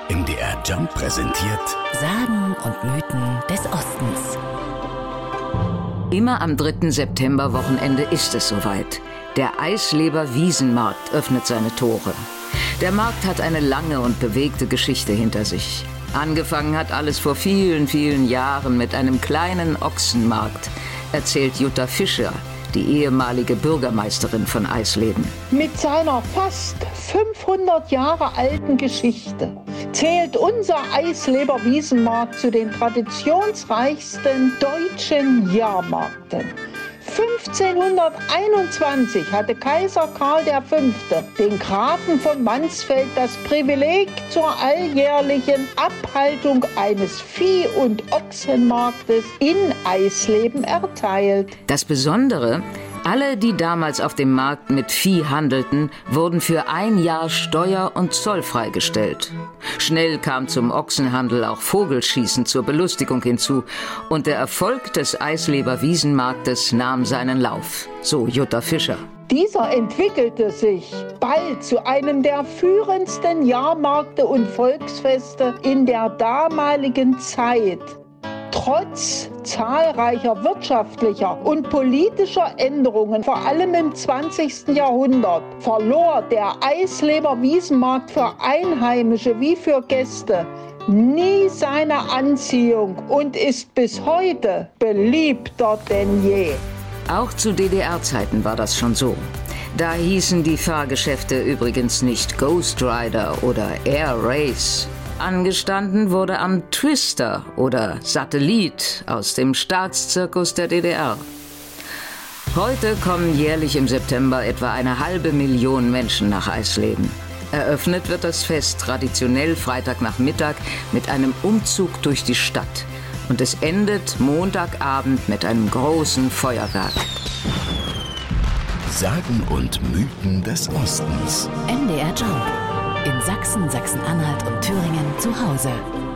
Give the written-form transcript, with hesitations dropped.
MDR Jump präsentiert Sagen und Mythen des Ostens. Immer am 3. Septemberwochenende ist es soweit. Der Eisleber Wiesenmarkt öffnet seine Tore. Der Markt hat eine lange und bewegte Geschichte hinter sich. Angefangen hat alles vor vielen, vielen Jahren mit einem kleinen Ochsenmarkt, erzählt Jutta Fischer, die ehemalige Bürgermeisterin von Eisleben. Mit seiner fast 500 Jahre alten Geschichte zählt unser Eisleber Wiesenmarkt zu den traditionsreichsten deutschen Jahrmärkten. 1521 hatte Kaiser Karl V. den Grafen von Mansfeld das Privileg zur alljährlichen Abhaltung eines Vieh- und Ochsenmarktes in Eisleben erteilt. Das Besondere: alle, die damals auf dem Markt mit Vieh handelten, wurden für ein Jahr steuer- und zollfrei gestellt. Schnell kam zum Ochsenhandel auch Vogelschießen zur Belustigung hinzu und der Erfolg des Eisleber Wiesenmarktes nahm seinen Lauf, so Jutta Fischer. Dieser entwickelte sich bald zu einem der führendsten Jahrmärkte und Volksfeste in der damaligen Zeit. Trotz zahlreicher wirtschaftlicher und politischer Änderungen, vor allem im 20. Jahrhundert, verlor der Eisleber Wiesenmarkt für Einheimische wie für Gäste nie seine Anziehung und ist bis heute beliebter denn je. Auch zu DDR-Zeiten war das schon so. Da hießen die Fahrgeschäfte übrigens nicht Ghost Rider oder Air Race. Angestanden wurde am Twister oder Satellit aus dem Staatszirkus der DDR. Heute kommen jährlich im September etwa 500.000 Menschen nach Eisleben. Eröffnet wird das Fest traditionell Freitagnachmittag mit einem Umzug durch die Stadt. Und es endet Montagabend mit einem großen Feuerwerk. Sagen und Mythen des Ostens. MDR Jump. In Sachsen, Sachsen-Anhalt und Thüringen zu Hause.